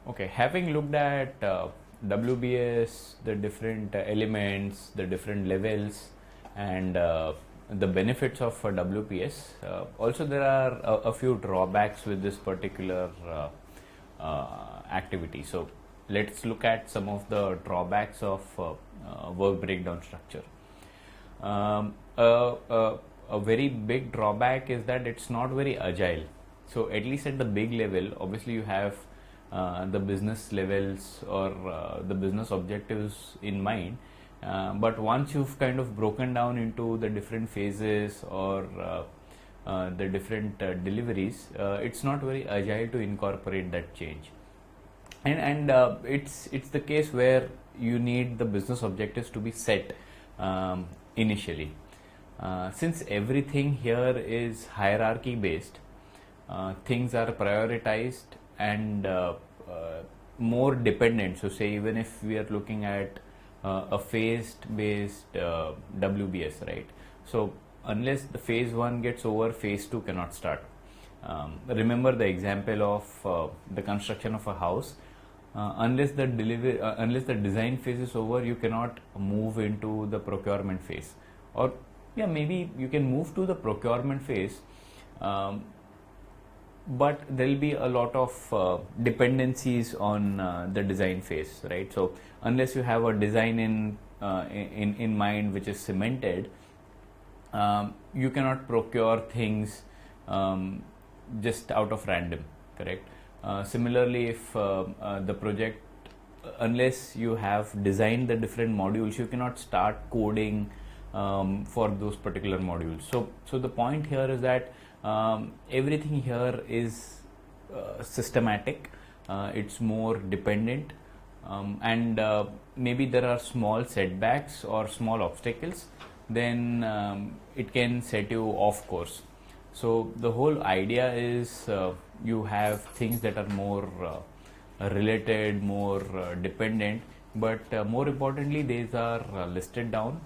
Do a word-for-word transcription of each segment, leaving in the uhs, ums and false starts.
Okay, having looked at uh, W B S, the different uh, elements, the different levels, and uh, the benefits of uh, W P S, uh, also there are a, a few drawbacks with this particular uh, uh, activity. So let's look at some of the drawbacks of uh, uh, work breakdown structure. Um, a, a, a very big drawback is that it's not very agile. So at least at the big level, obviously you have uh, the business levels or uh, the business objectives in mind. Uh, but once you've kind of broken down into the different phases or uh, uh, the different uh, deliveries, uh, it's not very agile to incorporate that change. And and uh, it's it's the case where you need the business objectives to be set um, initially. Uh, since everything here is hierarchy based, uh, things are prioritized and uh, uh, more dependent. So say even if we are looking at uh, a phased based uh, W B S, right? So unless the phase one gets over, phase two cannot start. Um, remember the example of uh, the construction of a house. Uh, unless the delivery, uh, unless the design phase is over, you cannot move into the procurement phase. Or yeah, maybe you can move to the procurement phase, um, but there will be a lot of uh, dependencies on uh, the design phase, right? So unless you have a design in uh, in in mind which is cemented, um, you cannot procure things um, just out of random, correct? Uh, similarly, if uh, uh, the project, unless you have designed the different modules, you cannot start coding um, for those particular modules. So, so the point here is that um, everything here is uh, systematic. Uh, it's more dependent, um, and uh, maybe there are small setbacks or small obstacles. Then um, it can set you off course. So the whole idea is uh, you have things that are more uh, related, more uh, dependent, but uh, more importantly, these are uh, listed down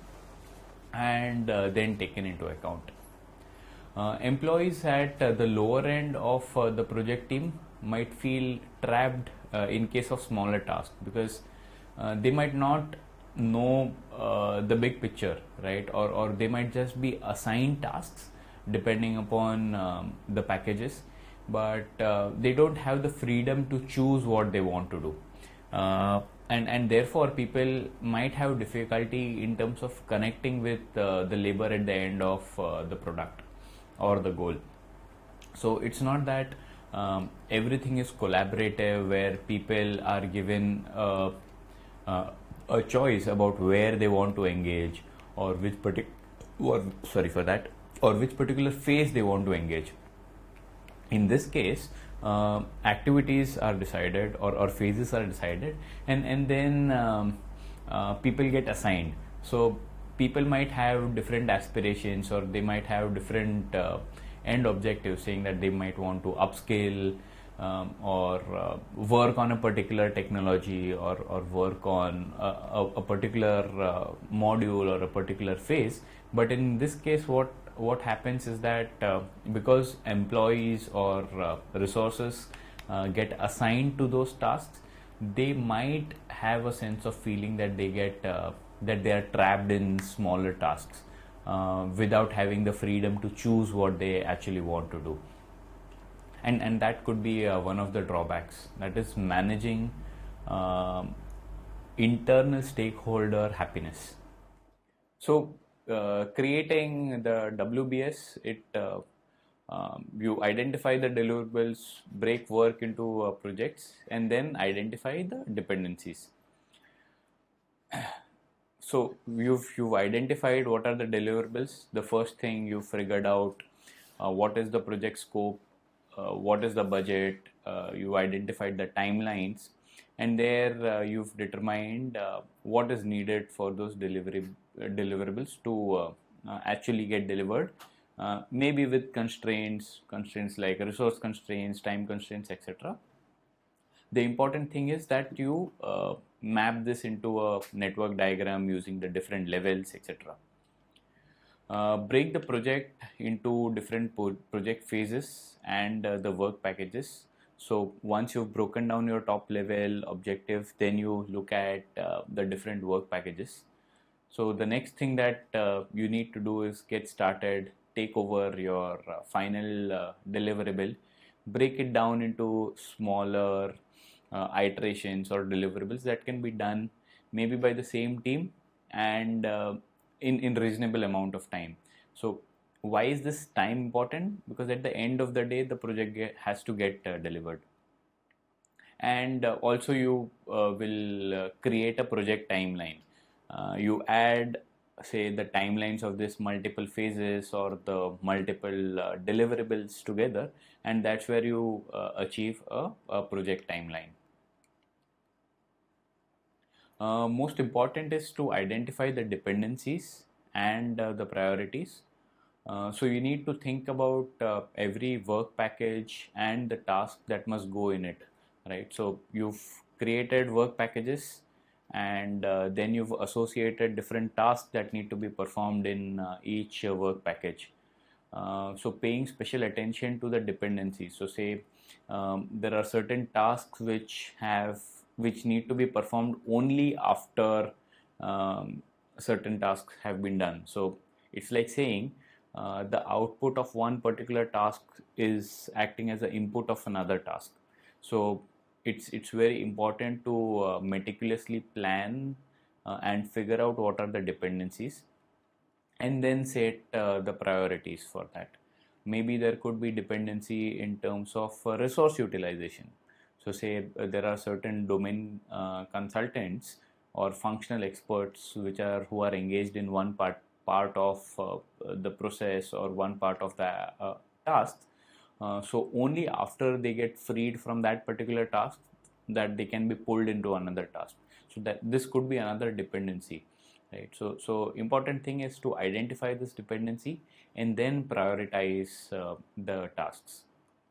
and uh, then taken into account. Uh, employees at uh, the lower end of uh, the project team might feel trapped uh, in case of smaller tasks, because uh, they might not know uh, the big picture, right? Or, or they might just be assigned tasks depending upon um, the packages, but uh, they don't have the freedom to choose what they want to do, uh, and and therefore people might have difficulty in terms of connecting with uh, the labor at the end of uh, the product or the goal. So it's not that um, everything is collaborative where people are given uh, uh, a choice about where they want to engage or which particular sorry for that or which particular phase they want to engage. In this case, uh, activities are decided or, or phases are decided, and, and then um, uh, people get assigned. So people might have different aspirations, or they might have different uh, end objectives, saying that they might want to upscale um, or uh, work on a particular technology, or, or work on a, a, a particular uh, module or a particular phase. But in this case, what what happens is that uh, because employees or uh, resources uh, get assigned to those tasks, they might have a sense of feeling that they get uh, that they are trapped in smaller tasks uh, without having the freedom to choose what they actually want to do. And and that could be uh, one of the drawbacks, that is managing uh, internal stakeholder happiness. So Uh, creating the W B S, it uh, um, you identify the deliverables, break work into uh, projects, and then identify the dependencies. So you've you've identified what are the deliverables. The first thing you figured out uh, what is the project scope, uh, what is the budget. Uh, you identified the timelines, and there uh, you've determined uh, what is needed for those delivery uh, deliverables to uh, uh, actually get delivered, uh, maybe with constraints constraints like resource constraints, time constraints, etc. The important thing is that you uh, map this into a network diagram using the different levels, etc. Uh, break the project into different project phases and uh, the work packages. So once you've broken down your top level objective, then you look at uh, the different work packages. So the next thing that uh, you need to do is get started, take over your uh, final uh, deliverable, break it down into smaller uh, iterations or deliverables that can be done maybe by the same team and uh, in, in reasonable amount of time. So why is this time important? Because at the end of the day, the project get, has to get uh, delivered. And uh, also you uh, will uh, create a project timeline. Uh, you add, say, the timelines of this multiple phases or the multiple uh, deliverables together, and that's where you uh, achieve a, a project timeline. Uh, most important is to identify the dependencies and uh, the priorities. Uh, so you need to think about uh, every work package and the task that must go in it, right? So you've created work packages, and uh, then you've associated different tasks that need to be performed in uh, each uh, work package. Uh, so paying special attention to the dependencies. So say um, there are certain tasks which have which need to be performed only after um, certain tasks have been done. So it's like saying uh, the output of one particular task is acting as an input of another task. So it's it's very important to uh, meticulously plan uh, and figure out what are the dependencies, and then set uh, the priorities for that. Maybe there could be dependency in terms of uh, resource utilization. So say uh, there are certain domain uh, consultants or functional experts which are who are engaged in one part part of uh, the process or one part of the uh, task. Uh, so only after they get freed from that particular task that they can be pulled into another task. So that this could be another dependency, right? So so important thing is to identify this dependency and then prioritize uh, the tasks.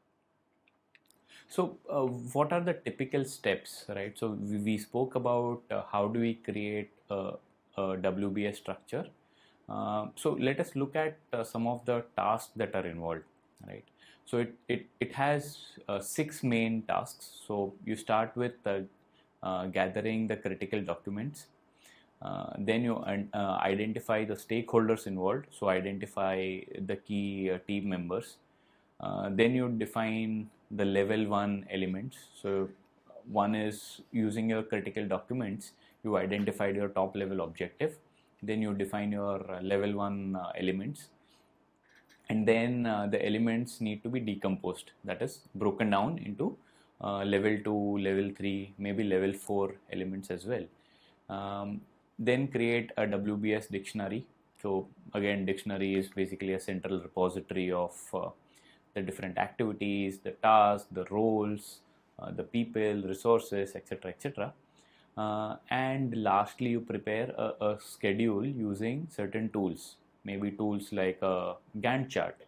So uh, what are the typical steps, right? So we, we spoke about uh, how do we create a, a W B S structure. Uh, so let us look at uh, some of the tasks that are involved, right? So it, it, it has uh, six main tasks. So you start with uh, uh, gathering the critical documents. Uh, then you uh, identify the stakeholders involved. So identify the key uh, team members. Uh, then you define the level one elements. So one is using your critical documents, you identified your top level objective. Then you define your uh, level one uh, elements, and then uh, the elements need to be decomposed, that is broken down into uh, level two, level three, maybe level four elements as well. Um, then create a W B S dictionary. So again, dictionary is basically a central repository of uh, the different activities, the tasks, the roles, uh, the people, resources, etc, etc. Uh, and lastly, you prepare a, a schedule using certain tools, maybe tools like a Gantt chart.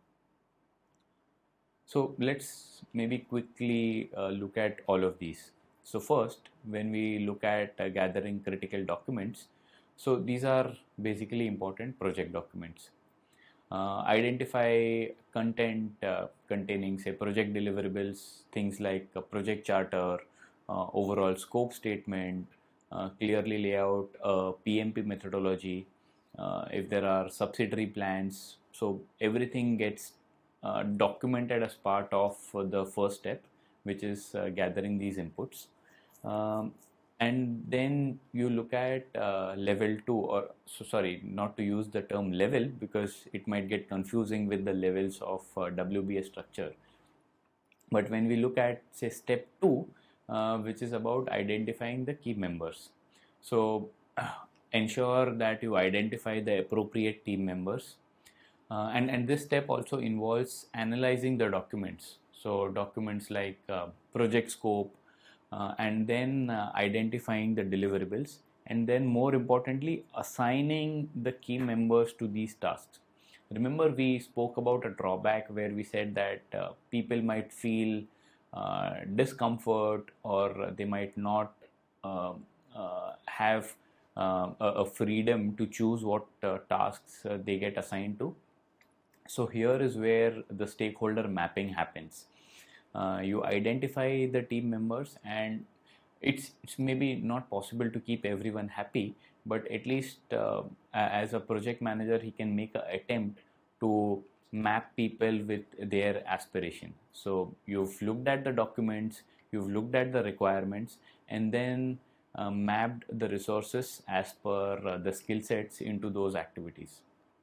So let's maybe quickly uh, look at all of these. So first, when we look at uh, gathering critical documents, so these are basically important project documents. Uh, identify content uh, containing, say, project deliverables, things like a project charter, uh, overall scope statement, uh, clearly lay out a P M P methodology, uh, if there are subsidiary plans. So everything gets uh, documented as part of the first step, which is uh, gathering these inputs. Um, and then you look at uh, level two, or so sorry, not to use the term level because it might get confusing with the levels of uh, W B S structure. But when we look at, say, step two, uh, which is about identifying the key members. So uh, ensure that you identify the appropriate team members. Uh, and, and this step also involves analyzing the documents. So documents like uh, project scope, uh, and then uh, identifying the deliverables, and then more importantly, assigning the key members to these tasks. Remember, we spoke about a drawback where we said that uh, people might feel uh, discomfort, or they might not uh, uh, have uh, a, a freedom to choose what uh, tasks uh, they get assigned to. So here is where the stakeholder mapping happens. uh, you identify the team members, and it's it's maybe not possible to keep everyone happy, but at least uh, as a project manager he can make an attempt to map people with their aspiration. So you've looked at the documents, you've looked at the requirements, and then uh, mapped the resources as per uh, the skill sets into those activities.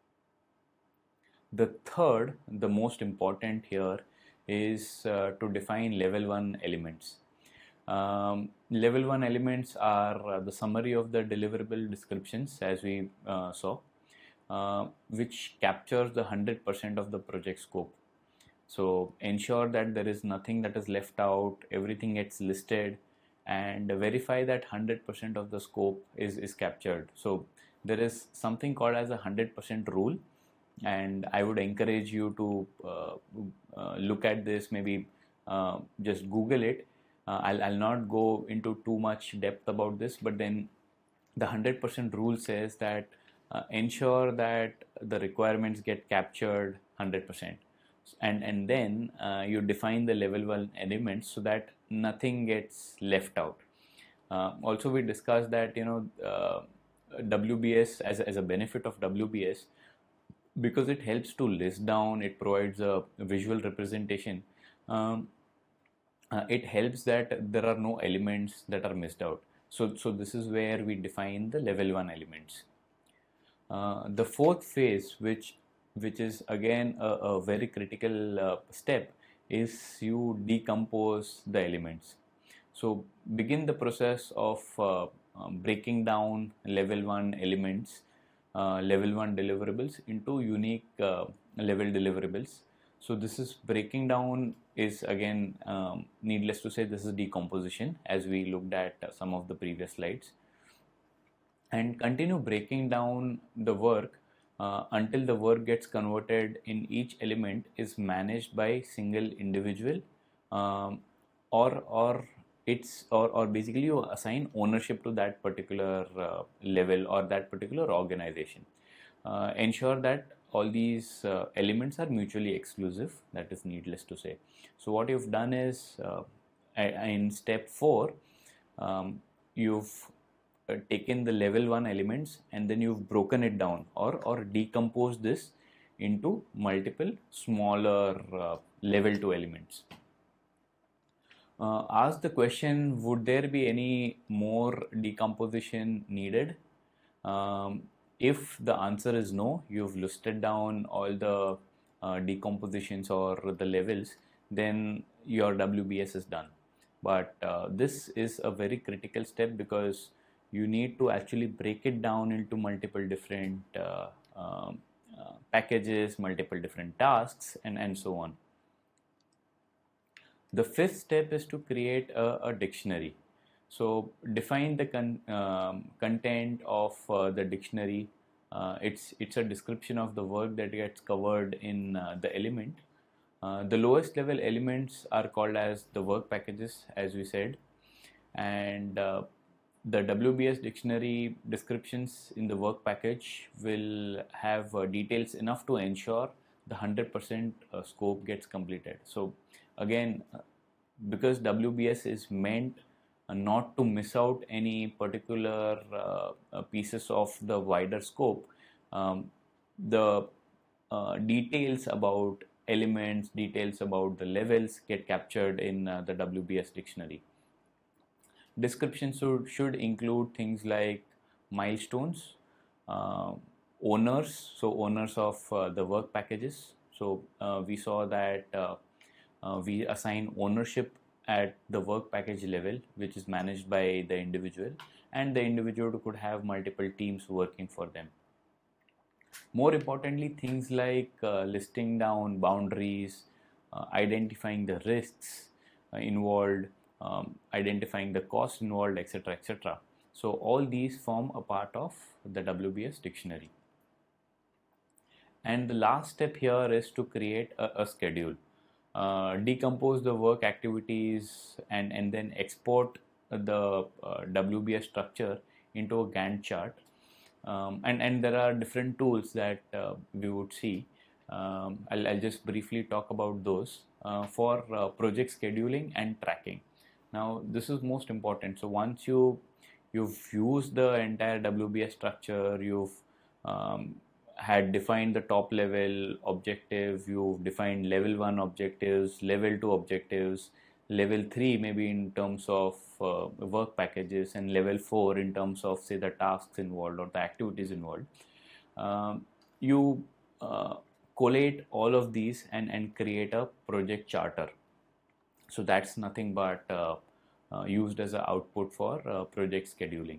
The third, the most important here, is uh, to define level one elements. Um, level one elements are uh, the summary of the deliverable descriptions, as we uh, saw, uh, which captures the one hundred percent of the project scope. So ensure that there is nothing that is left out, everything gets listed, and verify that one hundred percent of the scope is, is captured. So there is something called as a one hundred percent rule, and I would encourage you to uh, uh, look at this, maybe uh, just Google it. Uh, I'll, I'll not go into too much depth about this, but then the one hundred percent rule says that uh, ensure that the requirements get captured one hundred percent. And, and then uh, you define the level one elements so that nothing gets left out. Uh, also, we discussed that, you know, uh, W B S, as, as a benefit of W B S, because it helps to list down, it provides a visual representation. Um, uh, it helps that there are no elements that are missed out. So, so this is where we define the level one elements. Uh, the fourth phase, which which is again a, a very critical uh, step, is you decompose the elements. So begin the process of uh, um, breaking down level one elements, uh, level one deliverables into unique uh, level deliverables. So this is breaking down is again, um, needless to say, this is decomposition, as we looked at uh, some of the previous slides. And continue breaking down the work uh, until the work gets converted in each element is managed by single individual, um, or or it's or, or basically you assign ownership to that particular uh, level or that particular organization. Uh, ensure that all these uh, elements are mutually exclusive, that is needless to say. So what you've done is uh, in step four, um, you've uh, taken the level one elements and then you've broken it down or, or decomposed this into multiple smaller uh, level two elements. Uh, ask the question, would there be any more decomposition needed? Um, if the answer is no, you've listed down all the uh, decompositions or the levels, then your W B S is done. But uh, this is a very critical step because you need to actually break it down into multiple different uh, um, uh, packages, multiple different tasks, and, and so on. The fifth step is to create a, a dictionary. So define the con, um, content of uh, the dictionary. Uh, it's it's a description of the work that gets covered in uh, the element. Uh, the lowest level elements are called as the work packages, as we said, and uh, the W B S dictionary descriptions in the work package will have uh, details enough to ensure the one hundred percent uh, scope gets completed. So again, uh, because W B S is meant uh, not to miss out any particular uh, uh, pieces of the wider scope, um, the uh, details about elements, details about the levels get captured in uh, the W B S dictionary. Description should, should include things like milestones, uh, owners, so owners of uh, the work packages. So uh, we saw that uh, uh, we assign ownership at the work package level, which is managed by the individual, and the individual could have multiple teams working for them. More importantly, things like uh, listing down boundaries, uh, identifying the risks uh, involved, um, identifying the cost involved, et cetera, et cetera. So all these form a part of the W B S dictionary. And the last step here is to create a, a schedule. Uh, decompose the work activities and, and then export the uh, W B S structure into a Gantt chart. Um, and, and there are different tools that uh, we would see. Um, I'll, I'll just briefly talk about those. uh, for uh, project scheduling and tracking. Now this is most important. So once you you've used the entire W B S structure, you've um, had defined the top level objective, you've defined level one objectives, level two objectives, level three maybe in terms of uh, work packages, and level four in terms of say the tasks involved or the activities involved. Um, you uh, collate all of these and, and create a project charter. So that's nothing but uh, uh, used as an output for uh, project scheduling.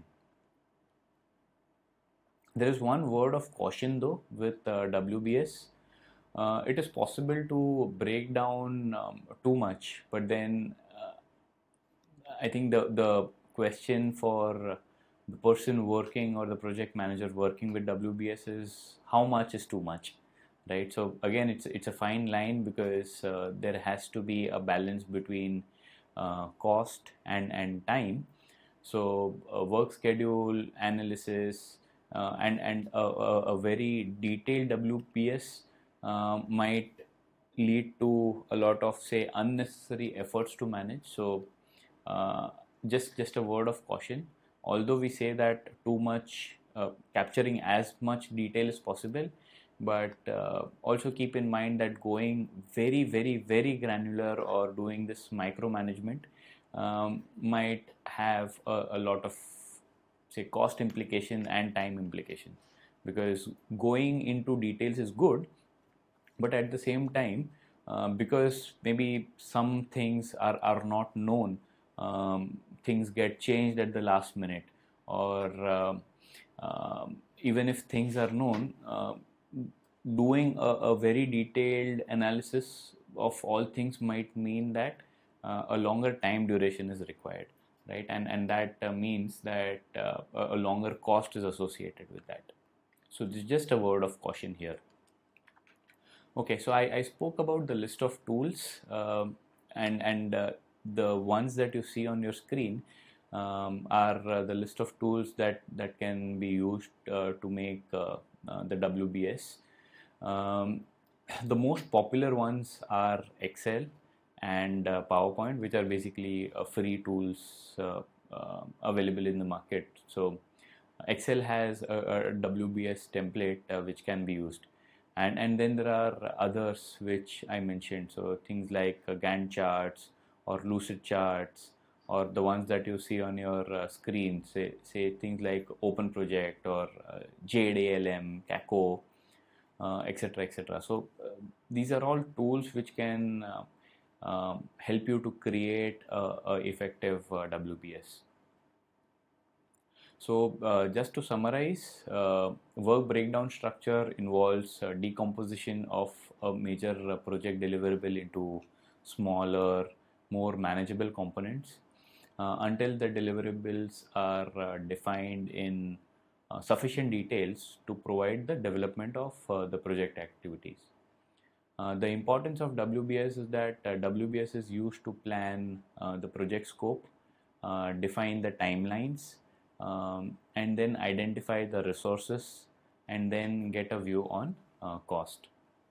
There is one word of caution though with uh, W B S. Uh, it is possible to break down um, too much, but then uh, I think the the question for the person working or the project manager working with W B S is how much is too much, right? So again, it's it's a fine line, because uh, there has to be a balance between uh, cost and and time. So uh, work schedule analysis uh, and and a, a, a very detailed W P S uh, might lead to a lot of say unnecessary efforts to manage. So uh, just just a word of caution. Although we say that too much uh, capturing as much detail as possible, but uh, also keep in mind that going very very very granular or doing this micromanagement um, might have a, a lot of say cost implication and time implication, because going into details is good, but at the same time uh, because maybe some things are, are not known, um, things get changed at the last minute, or uh, um even if things are known, uh, doing a, a very detailed analysis of all things might mean that uh, a longer time duration is required, right? And and that uh, means that uh, a longer cost is associated with that. So this is just a word of caution here. Okay, so I, I spoke about the list of tools, um, and and uh, the ones that you see on your screen um, are uh, the list of tools that that can be used uh, to make uh, uh, the W B S. Um, the most popular ones are Excel and uh, PowerPoint, which are basically uh, free tools uh, uh, available in the market. So Excel has a, a W B S template uh, which can be used, and and then there are others which I mentioned. So things like uh, Gantt charts or Lucid charts, or the ones that you see on your uh, screen. Say say things like Open Project or uh, Jade A L M, Kako, etc, uh, etc. Et so uh, these are all tools which can uh, um, help you to create a, a effective uh, W B S. So uh, just to summarize, uh, work breakdown structure involves uh, decomposition of a major uh, project deliverable into smaller, more manageable components uh, until the deliverables are uh, defined in uh, sufficient details to provide the development of uh, the project activities. Uh, the importance of W B S is that uh, W B S is used to plan uh, the project scope, uh, define the timelines, um, and then identify the resources, and then get a view on uh, cost.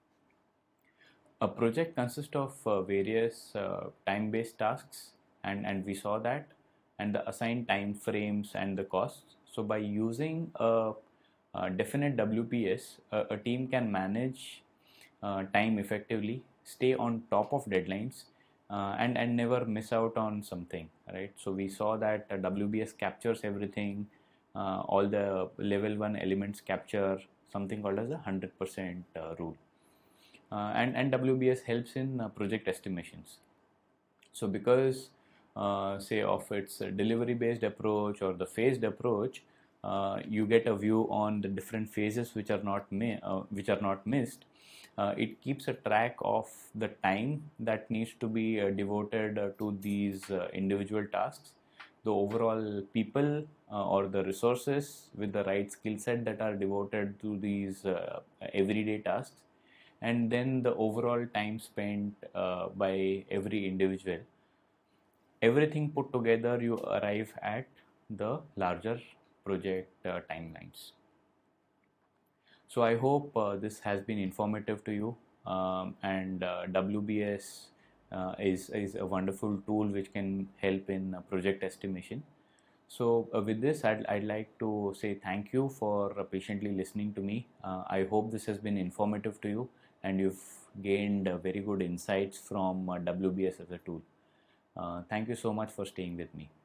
A project consists of uh, various uh, time-based tasks, and, and we saw that, and the assigned time frames and the costs. So by using a, a definite W P S, a, a team can manage uh, time effectively, stay on top of deadlines, uh, and, and never miss out on something, right? So we saw that uh, W B S captures everything, uh, all the level one elements capture something called as a one hundred percent uh, rule. Uh, and, and W B S helps in uh, project estimations. So because uh, say of its delivery based approach or the phased approach, uh, you get a view on the different phases which are not mi- uh, which are not missed. Uh, it keeps a track of the time that needs to be uh, devoted uh, to these uh, individual tasks, the overall people uh, or the resources with the right skill set that are devoted to these uh, everyday tasks, and then the overall time spent uh, by every individual. Everything put together, you arrive at the larger project uh, timelines. So I hope uh, this has been informative to you, um, and uh, W B S uh, is, is a wonderful tool which can help in uh, project estimation. So uh, with this, I'd, I'd like to say thank you for uh, patiently listening to me. Uh, I hope this has been informative to you and you've gained uh, very good insights from uh, W B S as a tool. Uh, thank you so much for staying with me.